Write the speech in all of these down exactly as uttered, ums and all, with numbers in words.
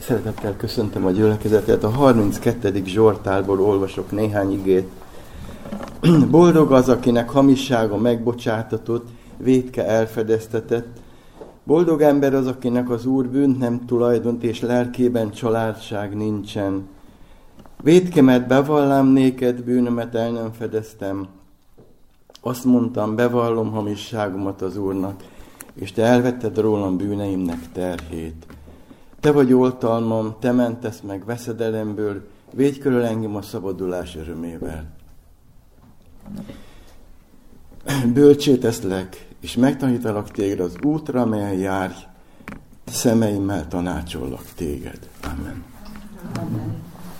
Szeretettel köszöntöm a gyülekezetet. A harminckettedik Zsoltárból olvasok néhány igét. Boldog az, akinek hamissága megbocsátatott, vétke elfedeztetett. Boldog ember az, akinek az Úr bűnt nem tulajdont, és lelkében családság nincsen. Vétkemet bevallám néked, bűnömet el nem fedeztem. Azt mondtam, bevallom hamisságomat az Úrnak, és te elvetted rólam bűneimnek terhét. Te vagy oltalmam, te mentesz meg veszedelemből, védj körül engem a szabadulás örömével. Bölcsé teszlek, és megtanítalak téged az útra, melyen járj, szemeimmel tanácsollak téged. Amen. Amen.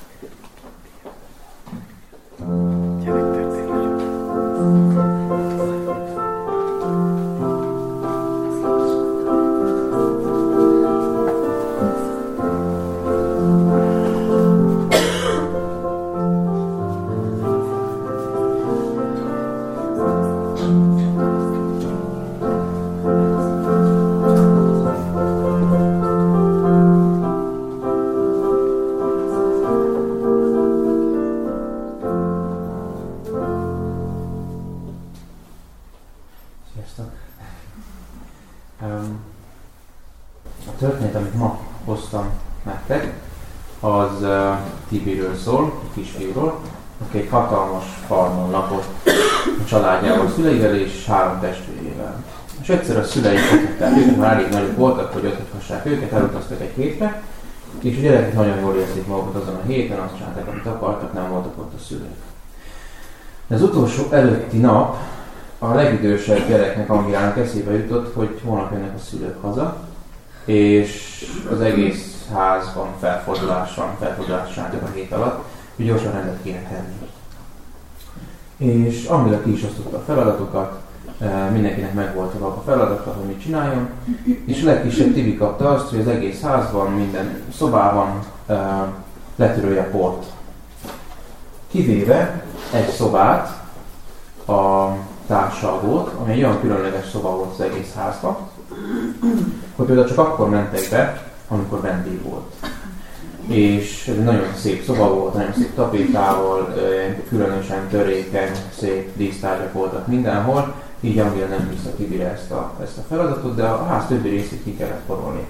Tibiről szól, egy kisfiúról, aki egy hatalmas farmon lakott a családjával, a szüleivel és három testvérével. És egyszer a szülei fogták őket, már elég nagyobb voltak, hogy otthassák őket, elutaztak egy hétre, és a gyerekek nagyon jól érzik magukat azon a héten, azt csinálták, amit akartak, nem voltak ott a szülők. De az utolsó előtti nap a legidősebb gyereknek, Angilának eszébe jutott, hogy holnap jönnek a szülők haza, és az egész házban felfordulás van, felfordulás a hét alatt, hogy gyorsan rendet kéne tenni. És Angela ki is osztotta a feladatokat, mindenkinek megvolt a feladata, hogy mit csináljon, és a legkisebb Tibi kapta azt, hogy az egész házban, minden szobában letörölje a port. Kivéve egy szobát, a társalgót, ami egy olyan különleges szoba volt az egész házban, hogy például csak akkor mentek be, amikor vendég volt. És ez egy nagyon szép szoba volt, nagyon szép tapétával, különösen törékeny, szép dísztárgyak voltak mindenhol, így Angéla nem bízta Tibire ezt a, ezt a feladatot, de a ház többi részét ki kellett porolni.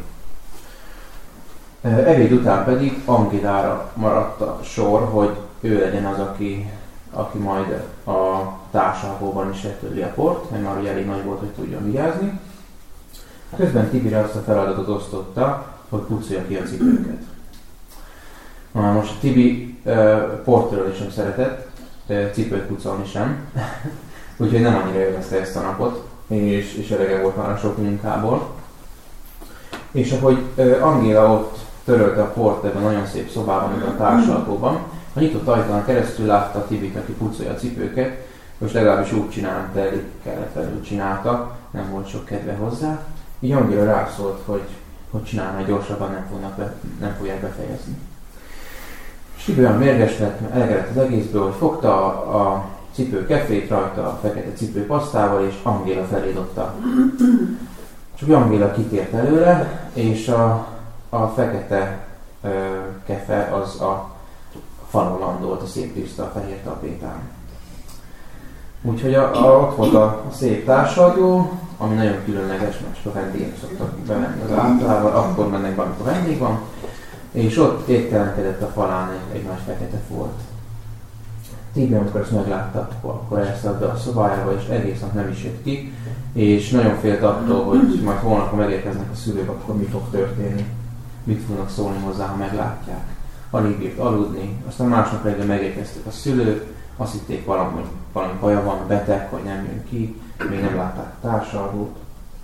Ebéd után pedig Angélára maradt a sor, hogy ő legyen az, aki, aki majd a társalgóban is letörli a port, mert már ugye elég nagy volt, hogy tudjon vigyázni. Közben Tibire azt a feladatot osztotta, hogy pucolja ki a cipőket. Na most Tibi uh, portörölni sem szeretett, uh, cipőt pucolni sem, úgyhogy nem annyira élvezte ezt a napot, és, és elege volt már a sok munkából. És ahogy uh, Angéla ott törölte a port ebben a nagyon szép szobában, ebben a társalgóban, a nyitott ajtón keresztül látta Tibit, aki pucolja a cipőket, most legalábbis úgy csinálta, elég kelletlenül csinálta, nem volt sok kedve hozzá. Így Angéla rászólt, hogy, hogy csinálna, hogy gyorsabban nem, fognak be, nem fogják befejezni. És Tibi olyan mérges lett, elegedett az egészből, hogy fogta a, a cipő kefét rajta a fekete cipőpasztával, és Angéla felé dobta. Csak Angéla kitért előle, és a, a fekete ö, kefe az a falon landolt, a szép tiszta, a fehér tapétán. Úgyhogy a, a, ott volt a, a szép társalgó, ami nagyon különleges, mert csak a vendégek szoktak bemenni az általában, akkor mennek be, amikor vendég van, és ott éttelenkedett a falán egy, egy nagy fekete folt. Tibi, amikor ezt meglátta, akkor elszállt a szobájába, és egész nap nem is jött ki, és nagyon félt attól, hogy majd holnap, ha megérkeznek a szülők, akkor mi fog történni, mit fognak szólni hozzá, ha meglátják. Alig bírt aludni, aztán másnap reggel megérkeztek a szülők, azt hitték valami, valami baja van, beteg, hogy nem jön ki, még nem látták a társalgót.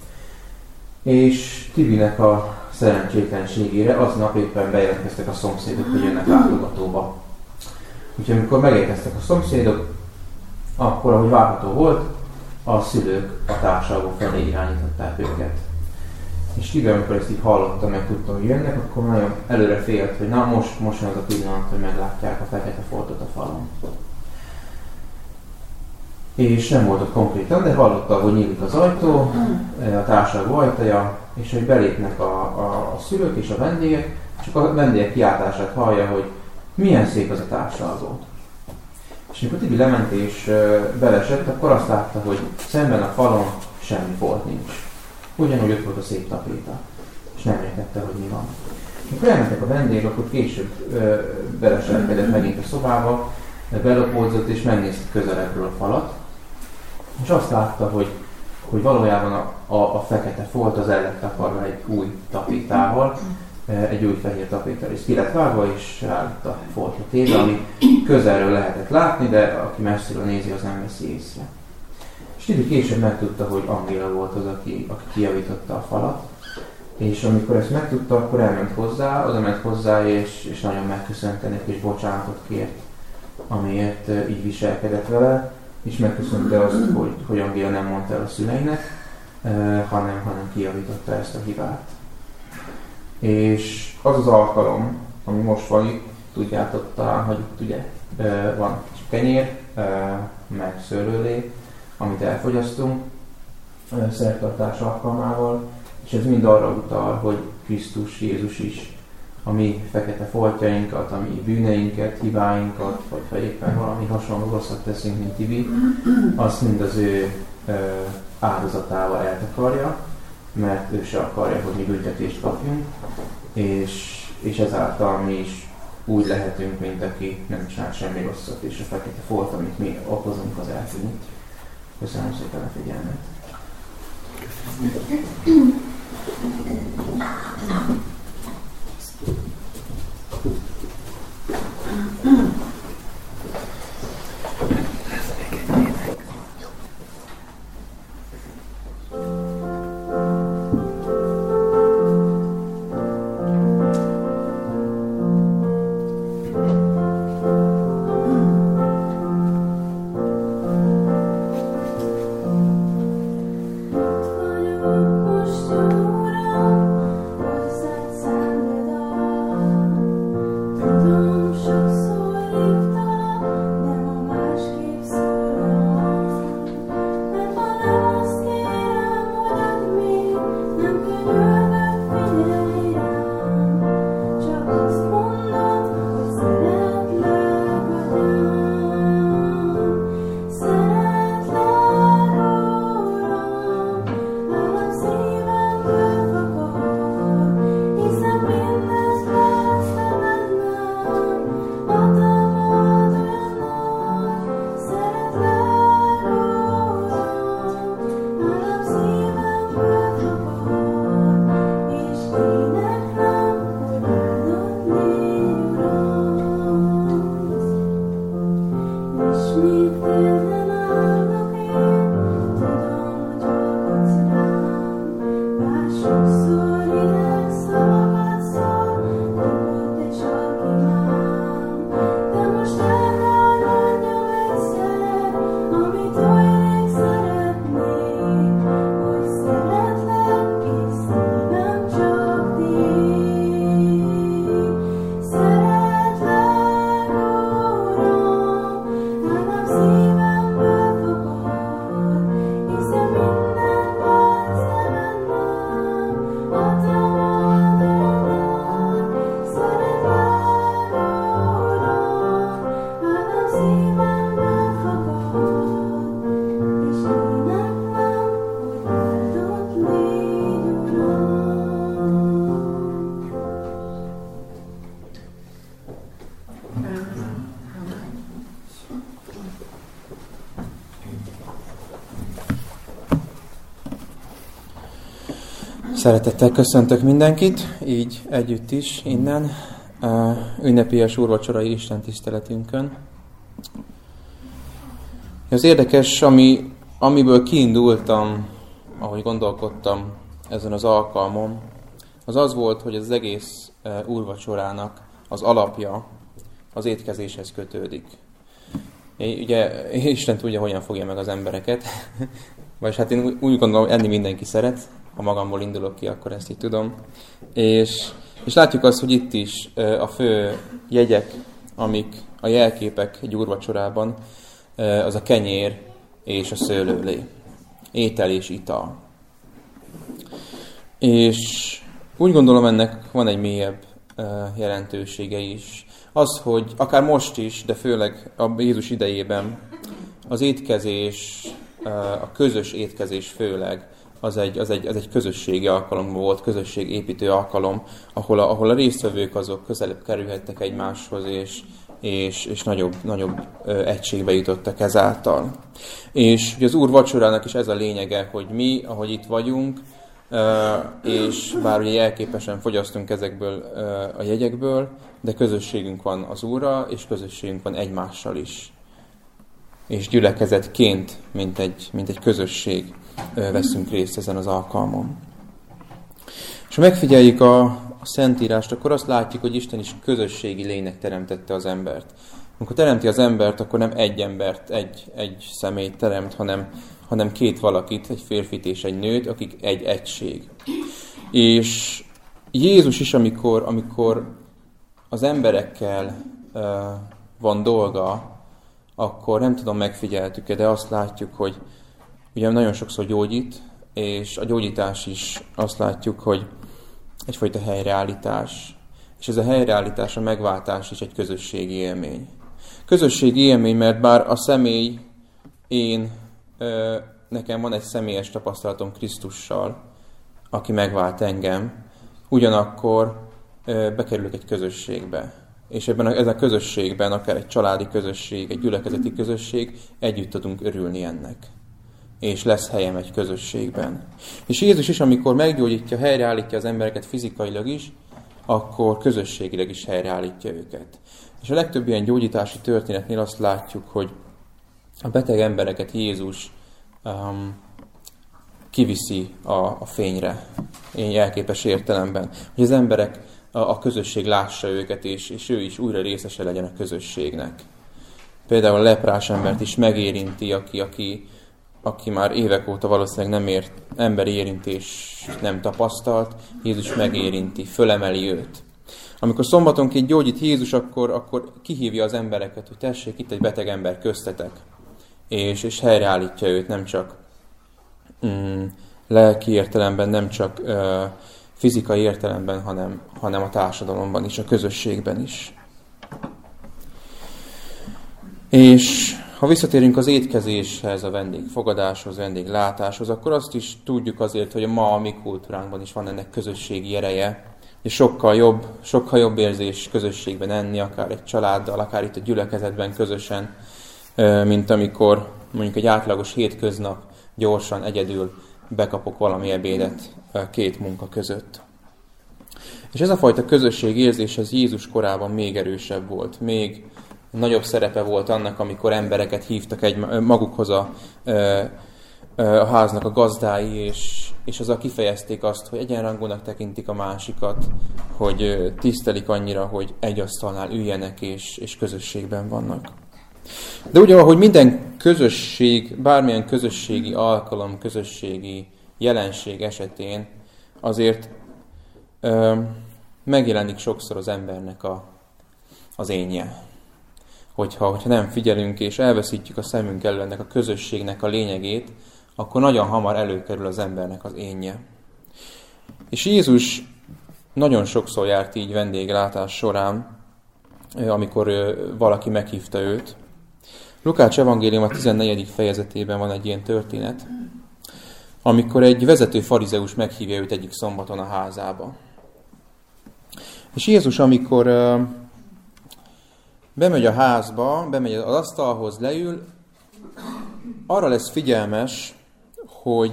És Tibinek a szerencsétlenségére aznap éppen bejelentkeztek a szomszédok, hogy jönnek látogatóba. Úgyhogy amikor megérkeztek a szomszédok, akkor, ahogy várható volt, a szülők a társalgó felé irányították őket. És Tibi, amikor ezt így hallotta, meg tudta, hogy jönnek, akkor nagyon előre félt, hogy na most, most az a pillanat, hogy meglátják a fekete foltot a falon. És nem volt ott konkrétan, de hallotta, hogy nyílik az ajtó, a társalgó ajtaja, és hogy belépnek a, a, a szülők és a vendégek, csak a vendégek kiáltását hallja, hogy milyen szép az a társalgó. És amikor Tibi lement és belesett, akkor azt látta, hogy szemben a falon semmi folt nincs. Ugyanúgy ott volt a szép tapéta, és nem értette, hogy mi van. Amikor elmentek a vendégek, akkor később beleselkedett megint a szobába, belopódzott és megnézte közelebbről a falat, és azt látta, hogy, hogy valójában a, a, a fekete folt az el lett takarva egy új tapétával, egy új fehér tapétával, és ki lett vágva, és rá lett a foltra téve, ami közelről lehetett látni, de aki messziről nézi, az nem veszi észre. És Tibi később megtudta, hogy Angéla volt az, aki, aki kijavította a falat, és amikor ezt megtudta, akkor elment hozzá, oda ment hozzá, és, és nagyon megköszönte neki, és bocsánatot kért, amiért így viselkedett vele, és megköszönte azt, hogy, hogy Angéla nem mondta el a szüleinek, eh, hanem, hanem kijavította ezt a hibát. És az az alkalom, ami most van itt, tudjátok talán, hogy itt ugye eh, van kenyér, eh, meg szőlőlé, amit elfogyasztunk eh, szertartás alkalmával, és ez mind arra utal, hogy Krisztus Jézus is a mi fekete foltjainkat, a mi bűneinket, hibáinkat, vagy ha éppen valami hasonló rosszat teszünk, mint Tibi, azt mind az ő ö, áldozatával eltakarja, mert ő se akarja, hogy mi büntetést kapjunk, és, és ezáltal mi is úgy lehetünk, mint aki nem csinál semmi rosszat, és a fekete folt, amit mi okozunk, az eltűnik. Köszönöm szépen a figyelmet! Szeretettel köszöntök mindenkit, így együtt is innen, uh, ünnepélyes úrvacsorai istentiszteletünkön. Az érdekes, ami, amiből kiindultam, ahogy gondolkodtam ezen az alkalmon, az az volt, hogy az egész uh, úrvacsorának az alapja az étkezéshez kötődik. É, ugye Isten tudja, hogyan fogja meg az embereket, vagyis hát én úgy gondolom, enni mindenki szeret, ha magamból indulok ki, akkor ezt így tudom. És, és látjuk azt, hogy itt is a fő jegyek, amik a jelképek egy úrvacsorában, az a kenyér és a szőlőlé. Étel és ital. És úgy gondolom, ennek van egy mélyebb jelentősége is. Az, hogy akár most is, de főleg a Jézus idejében az étkezés, a közös étkezés főleg, az egy, az egy, az egy közösségi alkalom volt, közösségépítő alkalom, ahol a, ahol a résztvevők azok közelebb kerülhettek egymáshoz, és, és, és nagyobb, nagyobb egységbe jutottak ezáltal. És ugye az Úr vacsorának is ez a lényege, hogy mi, ahogy itt vagyunk, és bár ugye jelképesen fogyasztunk ezekből a jegyekből, de közösségünk van az Úrral, és közösségünk van egymással is. És gyülekezetként, mint egy, mint egy közösség veszünk részt ezen az alkalmon. És ha megfigyeljük a, a Szentírást, akkor azt látjuk, hogy Isten is közösségi lénynek teremtette az embert. Amikor teremti az embert, akkor nem egy embert, egy, egy személyt teremt, hanem, hanem két valakit, egy férfit és egy nőt, akik egy egység. És Jézus is, amikor, amikor az emberekkel uh, van dolga, akkor nem tudom, megfigyeltük-e, de azt látjuk, hogy ugye nagyon sokszor gyógyít, és a gyógyítás is azt látjuk, hogy egyfajta helyreállítás. És ez a helyreállítás, a megváltás is egy közösségi élmény. Közösségi élmény, mert bár a személy, én, ö, nekem van egy személyes tapasztalatom Krisztussal, aki megvált engem, ugyanakkor ö, bekerülök egy közösségbe. És ebben a, ezen a közösségben, akár egy családi közösség, egy gyülekezeti közösség, együtt tudunk örülni ennek. És lesz helyem egy közösségben. És Jézus is, amikor meggyógyítja, helyreállítja az embereket fizikailag is, akkor közösségileg is helyreállítja őket. És a legtöbb ilyen gyógyítási történetnél azt látjuk, hogy a beteg embereket Jézus um, kiviszi a, a fényre, én jelképes értelemben. Hogy az emberek, a, a közösség lássa őket, és, és ő is újra részese legyen a közösségnek. Például a leprás embert is megérinti, aki, aki, aki már évek óta valószínűleg nem ért, emberi érintést nem tapasztalt, Jézus megérinti, fölemeli őt. Amikor szombatonként gyógyít Jézus, akkor, akkor kihívja az embereket, hogy tessék, itt egy beteg ember köztetek, és, és helyreállítja őt nem csak mm, lelki értelemben, nem csak uh, fizikai értelemben, hanem, hanem a társadalomban is, a közösségben is. És ha visszatérünk az étkezéshez, a vendégfogadáshoz, vendéglátáshoz, akkor azt is tudjuk azért, hogy a ma a mi kultúránkban is van ennek közösségi ereje, és sokkal jobb, sokkal jobb érzés közösségben enni, akár egy családdal, akár itt a gyülekezetben közösen, mint amikor mondjuk egy átlagos hétköznap gyorsan, egyedül bekapok valami ebédet két munka között. És ez a fajta közösségérzés az Jézus korában még erősebb volt, még nagyobb szerepe volt annak, amikor embereket hívtak egy magukhoz a, a háznak a gazdái, és, és azzal kifejezték azt, hogy egyenrangúnak tekintik a másikat, hogy tisztelik annyira, hogy egy asztalnál üljenek, és, és közösségben vannak. De ugye, ahogy minden közösség, bármilyen közösségi alkalom, közösségi jelenség esetén, azért ö, megjelenik sokszor az embernek a, az énje. Hogyha, hogyha nem figyelünk és elveszítjük a szemünk elől ennek a közösségnek a lényegét, akkor nagyon hamar előkerül az embernek az énje. És Jézus nagyon sokszor járt így vendéglátás során, amikor valaki meghívta őt. Lukács evangélium a tizennegyedik fejezetében van egy ilyen történet, amikor egy vezető farizeus meghívja őt egyik szombaton a házába. És Jézus, amikor bemegy a házba, bemegy az asztalhoz, leül, arra lesz figyelmes, hogy,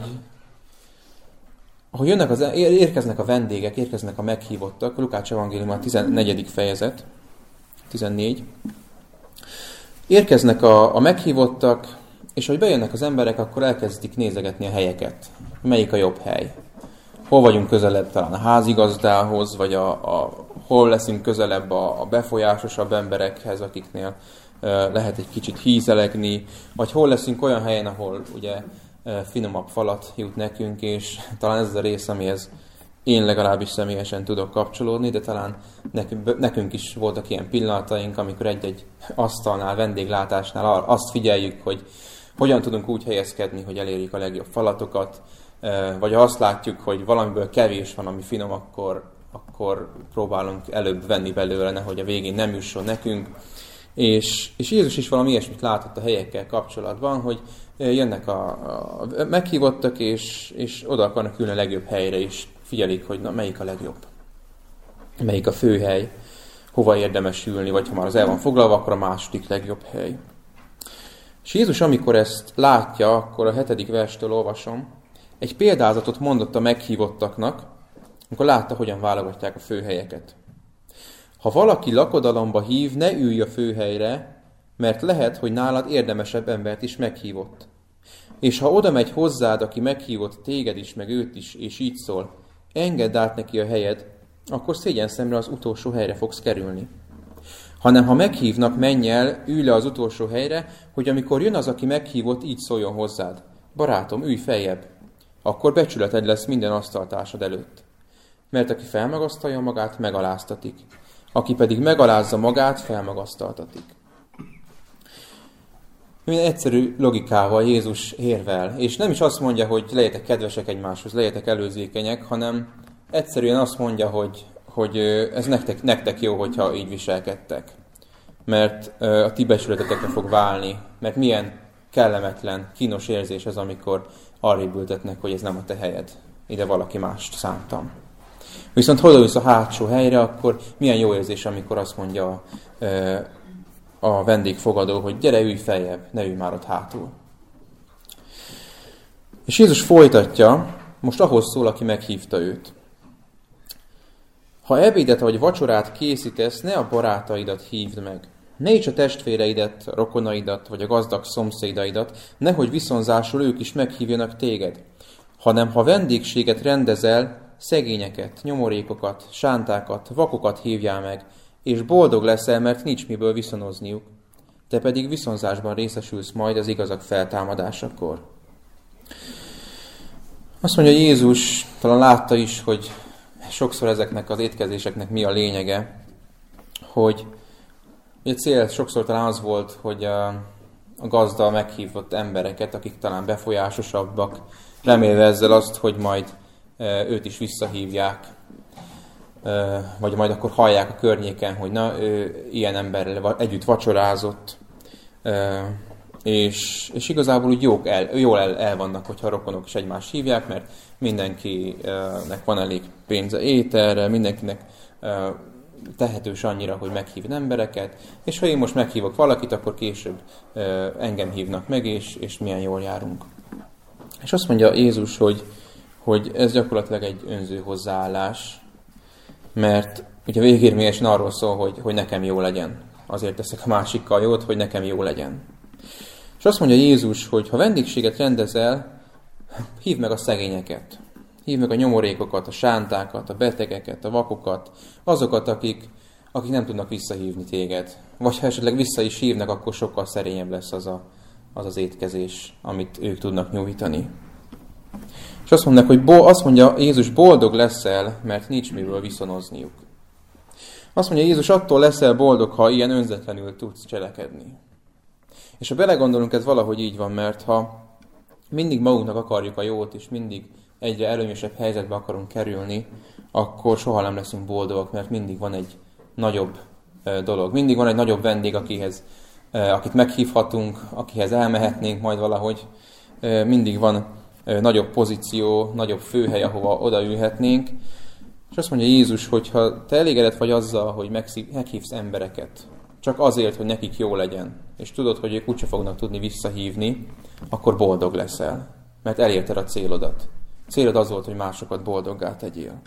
hogy jönnek az, érkeznek a vendégek, érkeznek a meghívottak, Lukács evangélium a tizennegyedik fejezet, tizennégy. Érkeznek a, a meghívottak, és hogy bejönnek az emberek, akkor elkezdik nézegetni a helyeket. Melyik a jobb hely? Hol vagyunk közelebb talán a házigazdához, vagy a, a, hol leszünk közelebb a, a befolyásosabb emberekhez, akiknél uh, lehet egy kicsit hízelegni, vagy hol leszünk olyan helyen, ahol ugye uh, finomabb falat jut nekünk, és talán ez az a rész, amihez én legalábbis személyesen tudok kapcsolódni, de talán nekünk, nekünk is voltak ilyen pillanataink, amikor egy-egy asztalnál, vendéglátásnál azt figyeljük, hogy hogyan tudunk úgy helyezkedni, hogy elérjük a legjobb falatokat, vagy ha azt látjuk, hogy valamiből kevés van, ami finom, akkor, akkor próbálunk előbb venni belőle, nehogy a végén nem jusson nekünk. És, és Jézus is valami ilyesmit látott a helyekkel kapcsolatban, hogy jönnek a, a meghívottak, és, és oda akarnak ülni a legjobb helyre, és figyelik, hogy na, melyik a legjobb. Melyik a főhely, hova érdemes ülni, vagy ha már az el van foglalva, akkor a második legjobb hely. És Jézus, amikor ezt látja, akkor a hetedik verstől olvasom, egy példázatot mondott a meghívottaknak, amikor látta, hogyan válogatják a főhelyeket. Ha valaki lakodalomba hív, ne ülj a főhelyre, mert lehet, hogy nálad érdemesebb embert is meghívott. És ha oda megy hozzád, aki meghívott téged is, meg őt is, és így szól, engedd át neki a helyed, akkor szégyen szemre az utolsó helyre fogsz kerülni. Hanem ha meghívnak, menj el, ülj le az utolsó helyre, hogy amikor jön az, aki meghívott, így szóljon hozzád. Barátom, ülj feljebb. Akkor becsületed lesz minden asztaltársad előtt. Mert aki felmagasztalja magát, megaláztatik. Aki pedig megalázza magát, felmagasztaltatik. Milyen egyszerű logikával Jézus érvel. És nem is azt mondja, hogy legyetek kedvesek egymáshoz, legyetek előzékenyek, hanem egyszerűen azt mondja, hogy, hogy ez nektek, nektek jó, hogyha így viselkedtek. Mert a ti becsületetekre fog válni. Mert milyen kellemetlen, kínos érzés ez, amikor arrébb ültetnek, hogy ez nem a te helyed. Ide valaki mást szántam. Viszont ha odaülsz a hátsó helyre, akkor milyen jó érzés, amikor azt mondja a vendégfogadó, hogy gyere, ülj feljebb, ne ülj már ott hátul. És Jézus folytatja, most ahhoz szól, aki meghívta őt. Ha ebédet vagy vacsorát készítesz, ne a barátaidat hívd meg. Ne is a testvéreidet, a rokonaidat, vagy a gazdag szomszédaidat, nehogy viszonzásul ők is meghívjanak téged, hanem ha vendégséget rendezel, szegényeket, nyomorékokat, sántákat, vakokat hívjál meg, és boldog leszel, mert nincs miből viszonozniuk. Te pedig viszonzásban részesülsz majd az igazak feltámadásakor. Azt mondja Jézus, talán látta is, hogy sokszor ezeknek az étkezéseknek mi a lényege, hogy a cél sokszor talán az volt, hogy a, a gazda meghívott embereket, akik talán befolyásosabbak, remélve ezzel azt, hogy majd őt is visszahívják, vagy majd akkor hallják a környéken, hogy na, ő ilyen emberrel együtt vacsorázott, és, és igazából úgy jók el, jól el, el vannak, hogyha a rokonok is egymást hívják, mert mindenkinek van elég pénze ételre, mindenkinek tehetős annyira, hogy meghívni embereket, és ha én most meghívok valakit, akkor később engem hívnak meg, és, és milyen jól járunk. És azt mondja Jézus, hogy hogy ez gyakorlatilag egy önző hozzáállás, mert ugye végérvényesen arról szól, hogy, hogy nekem jó legyen. Azért teszek a másikkal jót, hogy nekem jó legyen. És azt mondja Jézus, hogy ha vendégséget rendezel, hívd meg a szegényeket. Hívd meg a nyomorékokat, a sántákat, a betegeket, a vakokat, azokat, akik, akik nem tudnak visszahívni téged. Vagy ha esetleg vissza is hívnak, akkor sokkal szerényebb lesz az a, az, az étkezés, amit ők tudnak nyújtani. És azt mondják, hogy bo- azt mondja Jézus, boldog leszel, mert nincs miből viszonozniuk. Azt mondja Jézus, attól leszel boldog, ha ilyen önzetlenül tudsz cselekedni. És ha belegondolunk, ez valahogy így van, mert ha mindig magunknak akarjuk a jót, és mindig egyre előnyösebb helyzetbe akarunk kerülni, akkor soha nem leszünk boldogok, mert mindig van egy nagyobb dolog. Mindig van egy nagyobb vendég, akihez, akit meghívhatunk, akihez elmehetnénk majd valahogy. Mindig van nagyobb pozíció, nagyobb főhely, ahova odaülhetnénk. És azt mondja Jézus, hogy ha te elégedett vagy azzal, hogy meghívsz embereket, csak azért, hogy nekik jó legyen, és tudod, hogy ők úgyse fognak tudni visszahívni, akkor boldog leszel, mert elérted a célodat. A célod az volt, hogy másokat boldoggá tegyél.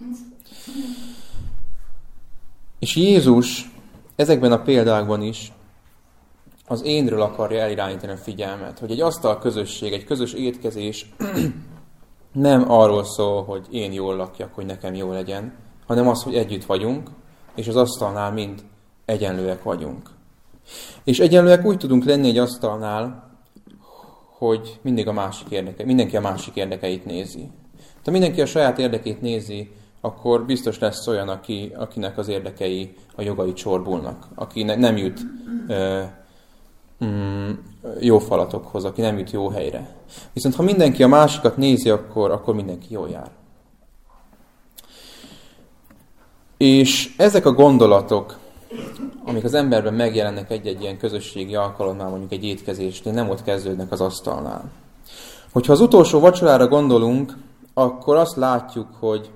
És Jézus ezekben a példákban is az énről akarja elirányítani a figyelmet, hogy egy asztal közösség, egy közös étkezés nem arról szól, hogy én jól lakjak, hogy nekem jó legyen, hanem az, hogy együtt vagyunk, és az asztalnál mind egyenlőek vagyunk. És egyenlőek úgy tudunk lenni egy asztalnál, hogy mindig a másik érdeke, mindenki a másik érdekeit nézi. Ha mindenki a saját érdekét nézi, akkor biztos lesz olyan, aki, akinek az érdekei, a jogai csorbulnak, akinek nem jut ö, mm, jó falatokhoz, aki nem jut jó helyre. Viszont ha mindenki a másikat nézi, akkor, akkor mindenki jól jár. És ezek a gondolatok, amik az emberben megjelennek egy-egy ilyen közösségi alkalomnál, mondjuk egy étkezésnél, nem ott kezdődnek az asztalnál. Hogyha az utolsó vacsorára gondolunk, akkor azt látjuk, hogy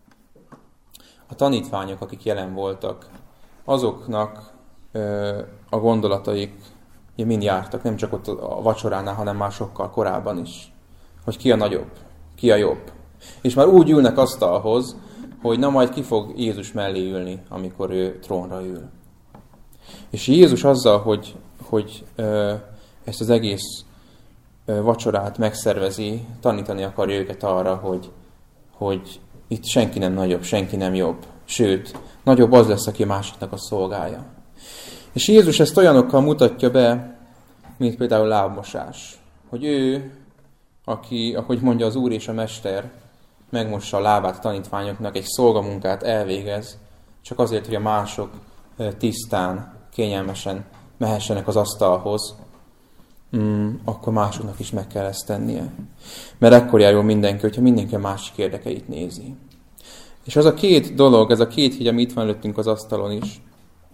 a tanítványok, akik jelen voltak, azoknak ö, a gondolataik ugye mind jártak, nem csak ott a vacsoránál, hanem már sokkal korábban is. Hogy ki a nagyobb, ki a jobb. És már úgy ülnek asztalhoz, hogy na majd ki fog Jézus mellé ülni, amikor ő trónra ül. És Jézus azzal, hogy, hogy ö, ezt az egész ö, vacsorát megszervezi, tanítani akarja őket arra, hogy, hogy itt senki nem nagyobb, senki nem jobb. Sőt, nagyobb az lesz, aki másiknak a szolgálja. És Jézus ezt olyanokkal mutatja be, mint például lábmosás. Hogy ő, aki, ahogy mondja az Úr és a Mester, megmossa a lábát a tanítványoknak, egy szolgamunkát elvégez, csak azért, hogy a mások tisztán, kényelmesen mehessenek az asztalhoz, mm, akkor másoknak is meg kell ezt tennie. Mert ekkor jár jól mindenki, hogyha mindenki a másik érdekeit nézi. És az a két dolog, ez a két hígy, ami itt van előttünk az asztalon is,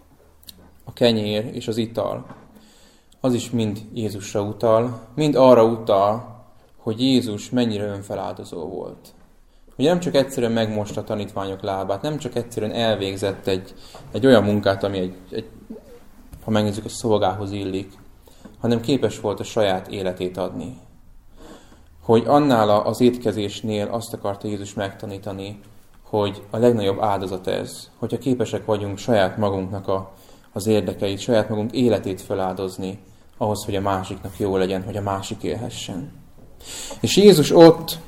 a kenyér és az ital, az is mind Jézusra utal, mind arra utal, hogy Jézus mennyire önfeláldozó volt. Ugye nem csak egyszerűen megmosta a tanítványok lábát, nem csak egyszerűen elvégzett egy, egy olyan munkát, ami egy, egy, ha megnézzük, a szolgához illik, hanem képes volt a saját életét adni. Hogy annál az étkezésnél azt akarta Jézus megtanítani, hogy a legnagyobb áldozat ez, hogyha képesek vagyunk saját magunknak a, az érdekeit, saját magunk életét feláldozni, ahhoz, hogy a másiknak jó legyen, hogy a másik élhessen. És Jézus ott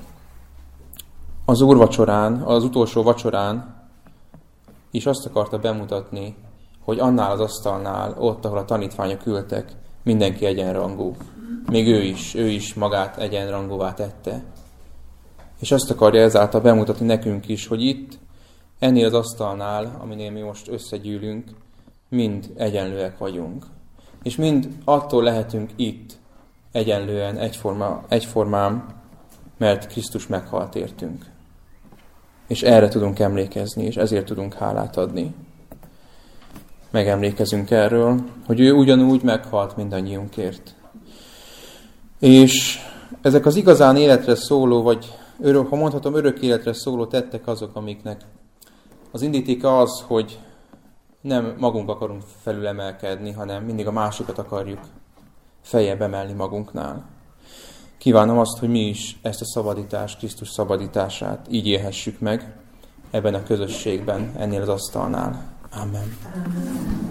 az úrvacsorán, az utolsó vacsorán is azt akarta bemutatni, hogy annál az asztalnál, ott, ahol a tanítványok ültek, mindenki egyenrangú. Még ő is, ő is magát egyenrangúvá tette. És azt akarja ezáltal bemutatni nekünk is, hogy itt, ennél az asztalnál, aminél mi most összegyűlünk, mind egyenlőek vagyunk. És mind attól lehetünk itt egyenlően, egyforma, egyformán, mert Krisztus meghalt értünk. És erre tudunk emlékezni, és ezért tudunk hálát adni. Megemlékezünk erről, hogy ő ugyanúgy meghalt mindannyiunkért. És ezek az igazán életre szóló, vagy örök, ha mondhatom, örök életre szóló tettek azok, amiknek az indítéka az, hogy nem magunk akarunk felülemelkedni, hanem mindig a másikat akarjuk feljebb emelni magunknál. Kívánom azt, hogy mi is ezt a szabadítást, Krisztus szabadítását így élhessük meg ebben a közösségben, ennél az asztalnál. Amen. Amen.